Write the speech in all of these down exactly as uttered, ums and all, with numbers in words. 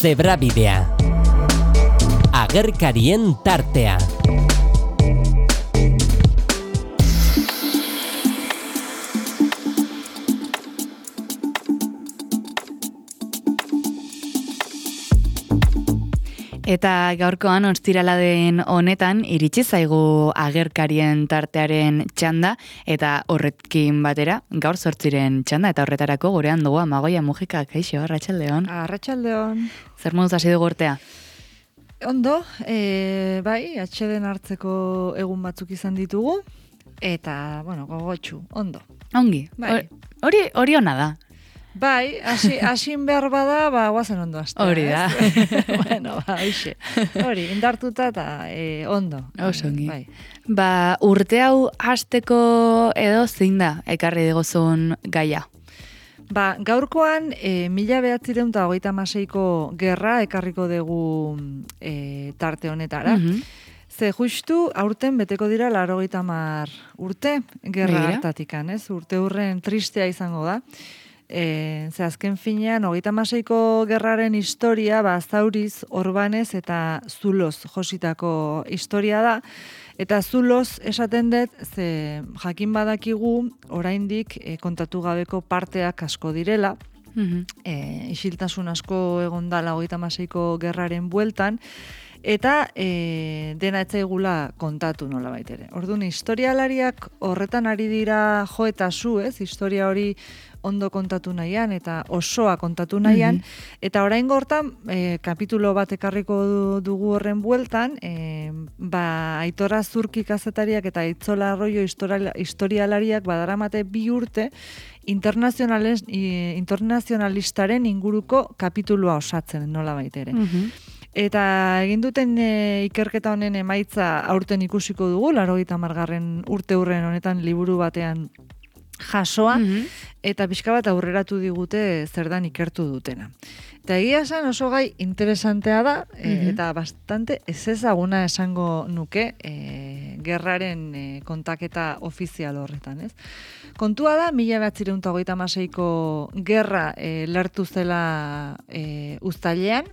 Zebrabidea. Agerkarien tartea. Eta gaurkoan ostirala den honetan iritsi zaigu agerkarien tartearen txanda eta horrekin batera gaur zortziren txanda eta horretarako gurean dugu Amagoia Mujika. Kaixo, arratsaldeon. Arratsaldeon. Zer moduz hasi dugu urtea? Ondo, e, bai, atxeden hartzeko egun batzuk izan ditugu eta, bueno, gogotsu, ondo. Ongi, bai. Hori hori ona da. Bai, hasi hasin behar bada, ba, guazen ondo hastea. Hori da. Bueno, ba, hoxe. Hori, indartuta eta e, ondo. Oso ongi. Bai. Ba, urte hau hasteko edo zein da ekarri diguzun gaia? Ba, gaurkoan, e, mila behatzireun eta hogeita hamaseiko gerra ekarriko dugu e, tarte honetara. Mhm. Ze justu aurten beteko dira laurogeita hamar urte gerra Begira. hartatikan, ez? Urte hurren tristea izango da. E, ze azken finean, hogeita hamaseiko gerraren historia, ba, Zauriz, Orbanez eta Zuloz jositako historia da. Eta Zuloz esaten dut, ze jakin badakigu, oraindik e, kontatu gabeko parteak asko direla, Mhm. e, isiltasun asko egon dala hogeita hamaseiko gerraren bueltan, eta e, dena etzaigula kontatu nola baitere. Orduan, historialariak horretan ari dira jo eta zu, ez? Historia hori ondo kontatu nahian eta osoa kontatu nahian, Mhm. eta orain gortan e, kapitulo bat ekarriko dugu horren bueltan, e, ba, Aitor Azurki kazetariak eta Itzola Arroyo historiala- historialariak badaramate bi urte internazionales, i, internazionalistaren inguruko kapitulua osatzen nola baitere. Mhm. Eta egin duten e, ikerketa honen emaitza aurten ikusiko dugu, laurogeita hamargarren urte hurren honetan liburu batean jasoa, Mhm. eta pixka bat aurreratu digute zer dan ikertu dutena. Eta egia esan oso gai interesantea da, e, Mhm. eta bastante ezezaguna esango nuke e, gerraren e, kontaketa ofizial horretan, ez? Kontua da, mila behatzireun eta hogeita hamaseiko gerra e, lertu zela e, uztailean,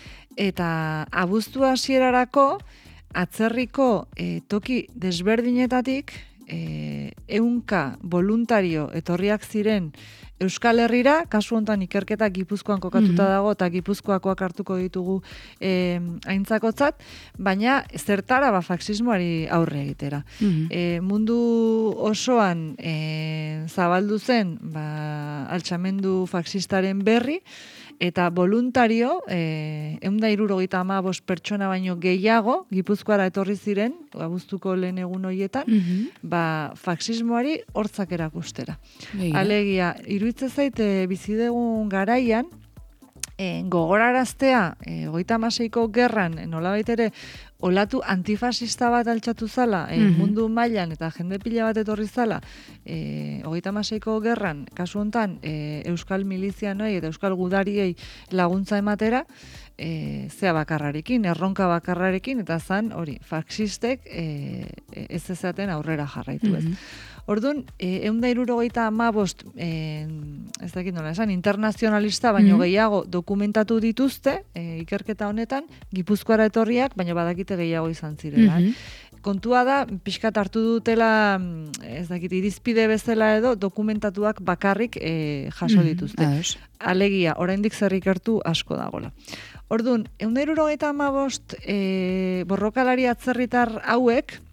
eta abuztu hasierarako atzerriko e, toki desberdinetatik e, ehunka voluntario etorriak ziren Euskal Herrira, kasu hontan ikerketa Gipuzkoan kokatuta Mhm. dago eta Gipuzkoakoak hartuko ditugu e, aintzakotzat, baina zertara ba faxismoari aurre egitera. Mhm. E, mundu osoan e, zabaldu zen ba, altxamendu faxistaren berri, eta voluntario, eh, ehun eta hirurogeita hamabost pertsona baino gehiago, Gipuzkoara etorri ziren, abuztuko lehen egun horietan, Mhm. ba, faxismoari hortzak erakustera. Begira. Alegia, iruditzen zait, e, bizidegun garaian, e, gogoraraztea, e, hogeita hamaseiko gerran, e, nolabait ere, olatu antifasista bat altxatu zala, e, Mhm. mundu mailan eta jende pila bat etorri zala, e, hogeita hamaseiko gerran, kasu hontan, e, Euskal Milizianoi eta Euskal Gudariei laguntza ematera, e, zea bakarrarekin, erronka bakarrarekin, eta zan, hori, faxistek e, ez ezaten aurrera jarraitu, ez. Mhm. Orduan, eh, ehun eta hirurogeita hamabost, eh, ez dakit nola esan, internazionalista, baino Mhm. gehiago dokumentatu dituzte, eh, ikerketa honetan, Gipuzkoara etorriak, baino badakite gehiago izan zirela. eh. Mhm. Kontua da, pixkat hartu dutela, mm, ez dakit, irizpide bezala edo, dokumentatuak bakarrik eh, jaso Mhm. dituzte. Ados. Alegia, oraindik zer ikertu asko dagola. Orduan, ehun eta hirurogeita hamabost eh, borrokalari atzerritar hauek,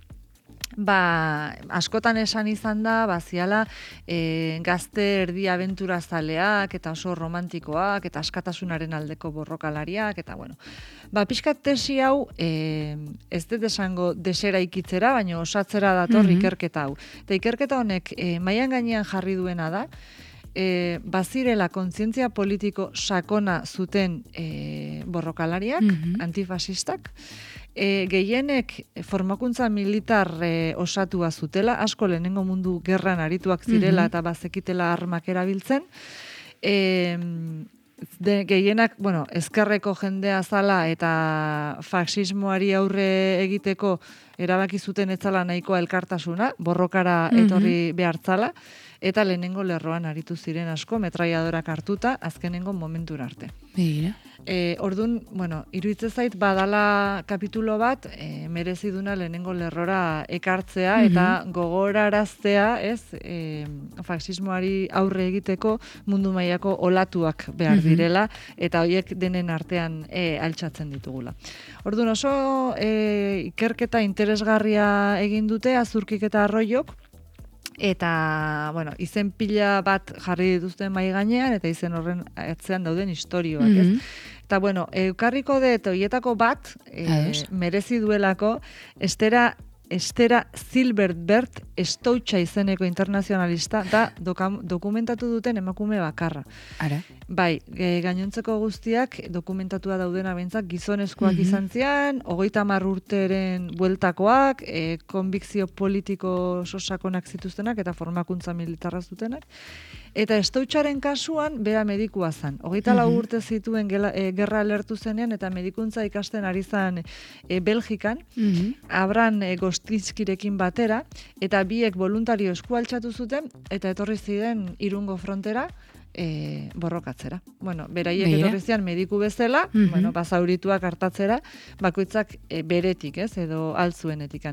ba, askotan esan izan da, baziala e, gazte erdi abenturazaleak eta oso romantikoak eta askatasunaren aldeko borrokalariak eta bueno. Ba, pixkat tesi hau e, ez dut esango desera ikitzera, baina osatzera dator Mhm. ikerketa hau. Eta ikerketa honek e, mailan gainean jarri duena da, e, bazirela kontzientzia politiko sakona zuten e, borrokalariak, Mhm. antifasistak, e, gehienek formakuntza militar e, osatua zutela, asko lehenengo mundu gerran arituak zirela Mhm. eta bazekitela armak erabiltzen, e, de, gehienak, bueno, ezkerreko jendea zala eta faxismoari aurre egiteko erabaki zuten etzala nahikoa elkartasuna, borrokara Mhm. etorri behartzala, eta lehenengo lerroan aritu ziren asko, metraiadorak hartuta, azkenengo momentura arte. Begira. E, ordun, bueno, iruditzen zait badala kapitulo bat e, merezi duna lehenengo lerrora ekartzea Mhm. eta gogoraraztea, ez, e, faxismoari aurre egiteko mundu mailako olatuak behar Mhm. direla eta horiek denen artean e, altxatzen ditugula. Ordun oso e, ikerketa interesgarria egin dute Azurkik eta Arroiok, eta, bueno, izen pila bat jarri dituzten mai gainean, eta izen horren atzean dauden istorioak, ez? Mhm. Eta, bueno, eukarriko dut horietako bat, e, Ados. merezi duelako, Estera, Estera Silverbert Estoutxa izeneko internazionalista, da dokam, dokumentatu duten emakume bakarra. Ara. Bai, e, gainontzeko guztiak dokumentatua daudena behintzat gizonezkoak Mhm. izan zian, hogeita hamar urteren bueltakoak, e, konbikzio politiko sosakonak zituztenak eta formakuntza militarra zutenak. Eta Estoutxaren kasuan, bera medikua zen. Hogeita lau Mhm. urte zituen gela, e, gerra alertu zenean eta medikuntza ikasten ari zen e, Belgikan, Mhm. Abran e, Gostizkirekin batera, eta biek voluntario eskualtxatu zuten, eta etorri ziren Irungo frontera, e, borrokatzera. Bueno, beraiek Begira. etorri zian mediku bezala, Mhm. bueno, bazaurituak hartatzera, bakoitzak e, beretik, ez, edo altzuenetikan.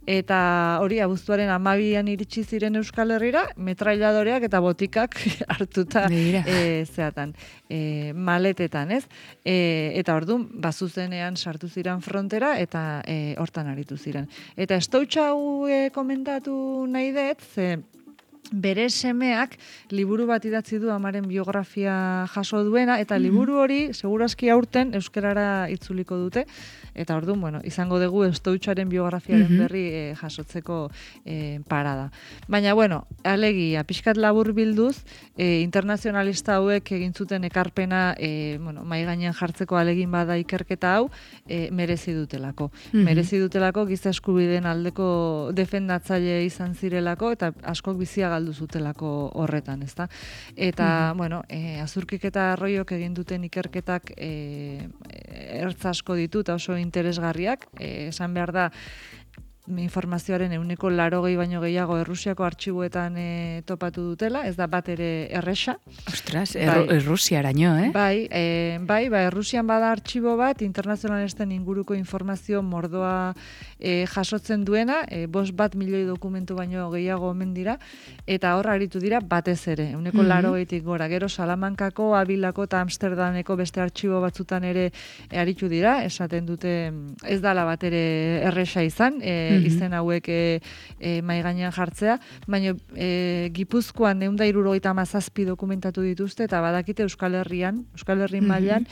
Eta hori, abuztuaren hamabian iritsi ziren Euskal Herrira, metrailadoreak eta botikak hartuta Begira. e, zeatan, e, maletetan, ez? E, eta orduan, bazuzenean sartu ziren frontera eta e, hortan aritu ziren. Eta Estoutxa hau e, komentatu nahi dut, ze bere semeak liburu bat idatzi du amaren biografia jaso duena, eta liburu hori segurazki aurten euskarara itzuliko dute, eta orduan, bueno, izango dugu Estoutxaren biografiaren Mhm. berri e, jasotzeko e, parada. Baina, bueno, alegia, pixkat labur bilduz, e, internazionalista hauek egin zuten ekarpena, e, bueno, mai gainean jartzeko alegin bada ikerketa hau, e, merezi dutelako. Mhm. Merezi dutelako giza eskubideen aldeko defendatzaile izan zirelako, eta askok bizia galdu zutelako horretan, ezta? Eta, bueno, e, Azurkik eta Arroiok egin duten ikerketak e, ertz asko ditu eta oso interesgarriak, e, esan behar da, informazioaren ehuneko laurogei baino gehiago Errusiako artxiboetan e, topatu dutela, ez da bat ere erresa. Ostras, Bai. erru, Errusiaraino, eh? Bai, e, bai, ba, Errusian bada artxibo bat, internazionalisten inguruko informazio mordoa e, jasotzen duena, e, bost bat milioi dokumentu baino gehiago omen dira, eta hor aritu dira batez ere, ehuneko Mhm. laurogeitik gora. Gero Salamankako, Abilako eta Amsterdameko beste artxibo batzutan ere e, aritu dira, esaten dute mm, ez dala bat ere erresa izan, e, Mhm. izen hauek e, e, mai gainean jartzea, baina e, Gipuzkoan ehun eta hirurogeita hamazazpi dokumentatu dituzte, eta badakite Euskal Herrian, Euskal Herri Mhm. mailan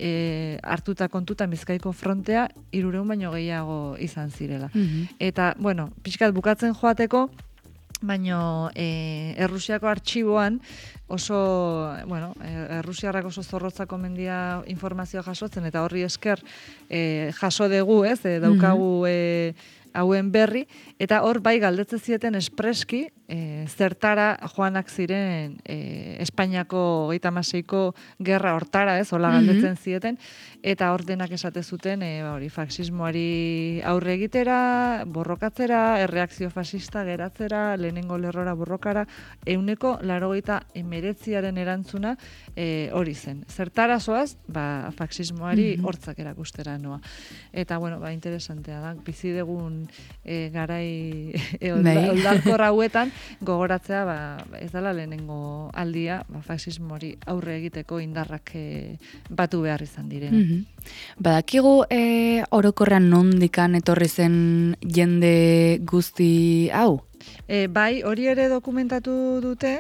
e, hartuta kontutan Bizkaiko frontea hirurehun baino gehiago izan zirela. Mhm. Eta, bueno, pixkat bukatzen joateko, baino e, Errusiako artxiboan oso, bueno, e, Errusiarrak oso zorrotzak omen dira informazioa jasotzen, eta horri esker e, jaso dugu, ez, e, daukagu e, hauen berri, eta hor bai galdetzen zieten espreski e, zertara joanak ziren e, Espainiako hogeita hamaseiko gerra hortara, ez, hola galdetzen zieten, eta hor denak esate zuten e, ba, hori faxismoari aurre egitera, borrokatzera, erreakzio fascista geratzera, lehenengo lerrora borrokara, euneko laurogeita hemeretziaren erantzuna e, hori zen. Zertara zoaz, ba, faxismoari hortzak erakustera noa. Eta, bueno, ba, interesantea da, bizi dugun e, garai e, Bai. oldalkor hauetan gogoratzea, ba, ez dela lehenengo aldia, ba, faxismoari aurre egiteko indarrak e, batu behar izan direna. Mhm. Badakigu e, orokorrean nondikan etorri zen jende guzti hau? E, bai, hori ere dokumentatu dute,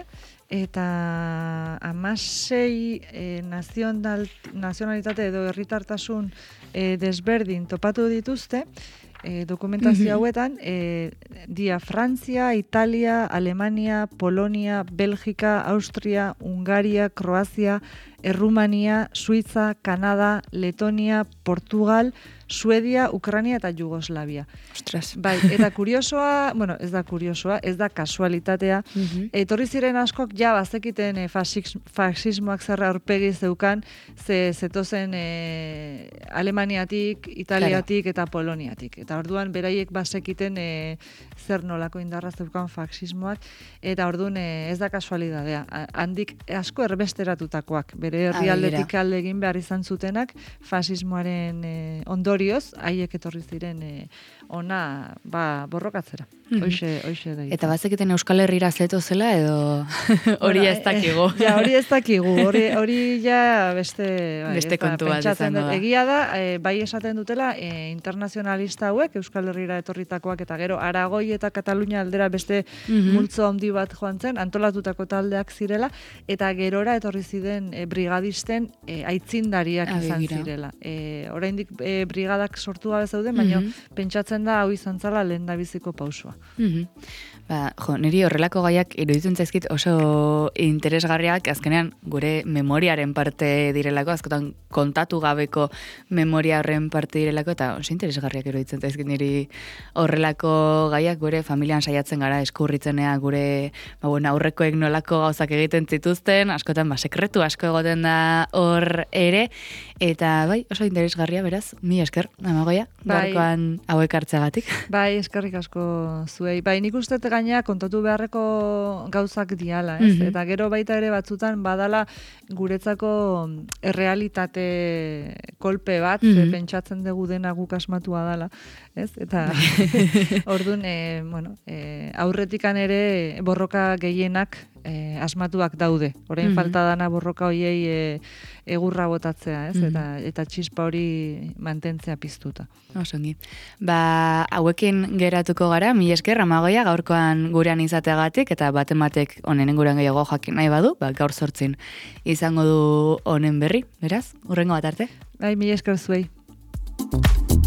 eta amasei e, nazional, nazionalitate edo herritartasun e, desberdin topatu dituzte, e, dokumentazio hauetan, e, dia Frantzia, Italia, Alemania, Polonia, Belgika, Austria, Hungaria, Kroazia, Errumania, Suiza, Kanada, Letonia, Portugal, Suedia, Ukrania eta Jugoslavia. Ostras. Bai, eta kuriosoa, bueno, ez da kuriosoa, ez da kasualitatea, Mhm. etorri ziren askok ja bazekiten e, faxis, faxismoak zerra aurpegi zeukan, ze zetozen e, Alemaniatik, Italiatik eta Poloniatik. Eta orduan beraiek bazekiten e, zer nolako indarra zeukan faxismoak, eta orduan e, ez da kasualitatea. A- Handik asko erbesteratutakoak bere bere herrialdetik alde egin behar izan zutenak, fasismoaren e, ondorioz, haiek etorri ziren e, ona ba, borrokatzera. Hoxe, hoxe da. Eta bazekiten Euskal Herrira zeto zela edo hori bueno, ez dakigu. E, ja, hori ez dakigu. Hori, hori ja beste... Bai, beste kontu bat izango da. Egia da, e, bai esaten dutela, e, internazionalista hauek, Euskal Herrira etorritakoak eta gero Aragoi eta Katalunia aldera beste mm-hmm. multzo handi bat joan zen, antolatutako taldeak zirela, eta gerora etorri ziren e, brigadisten e, aitzindariak izan Abegira. Zirela. E, oraindik e, brigadak sortu gabe zeuden, baina mm-hmm. pentsatzen da hau izan zala lehendabiziko pausua. Mm-hmm. Ba, jo, niri horrelako gaiak iruditzen zaizkit oso interesgarriak, azkenean gure memoriaren parte direlako, askotan kontatu gabeko memoria horren parte direlako, eta oso interesgarriak iruditzen zaizkit niri horrelako gaiak gure familian saiatzen gara eskurritzenea, gure ba, bueno, aurrekoek nolako gauzak egiten zituzten, askotan ba, sekretu asko egoten da hor ere, eta bai, oso interesgarria beraz, mi esker, Amagoia, bai. Gaurkoan hauek hartzeagatik. Bai, eskerrik asko zuei. Bai, nik uste gaina kontatu beharreko gauzak diala, ez? Mm-hmm. Eta gero baita ere batzutan badala guretzako errealitate kolpe bat, mm-hmm. pentsatzen dugu dena guk asmatua dala, ez? Eta orduan, e, bueno, e, aurretikan ere borroka gehienak e, asmatuak daude. Orain mm-hmm. falta dana borroka hoiei e, egurra botatzea, ez? Mm-hmm. Eta, eta txispa hori mantentzea piztuta. Osongi. Ba, hauekin geratuko gara, mi esker, Amagoia, gaurkoan gurean izateagatik, eta baten batek honen gurean gehiago jakin nahi badu, ba, gaur sortzin izango du honen berri, beraz, hurrengo bat arte. Bai, mi esker zuei.